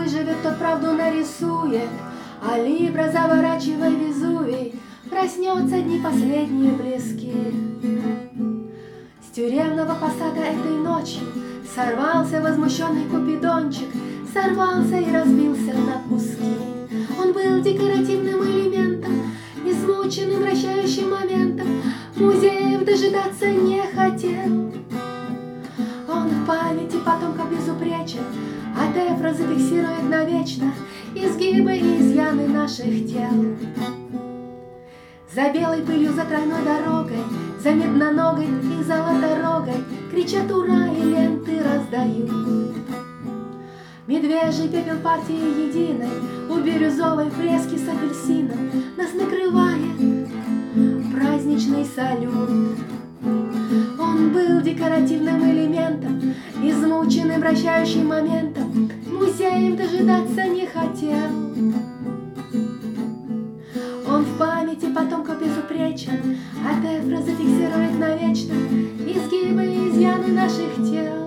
выживет, тот правду нарисует, а Либра, заворачивай Везувий, проснется, дни последние близки. С тюремного посада этой ночью сорвался возмущенный Купидончик, сорвался и разбился на куски. Он был декоративным элементом, измученным вращающим моментом, музеев дожидаться не хотел. Он в памяти потомков безупречен, а Дефра зафиксирует навечно изгибы и изъяны наших тел. За белой пылью, за тройной дорогой, за медноногой и золоторогой кричат ура и ленты раздают. Медвежий пепел партии единой у бирюзовой фрески с апельсином нас накрывает праздничный салют. Он был декоративным элементом, измученным вращающим моментом, музеев дожидаться не хотел. Он в памяти потомков безупречен, а Дефра зафиксирует навечно изгибы и изъяны наших тел.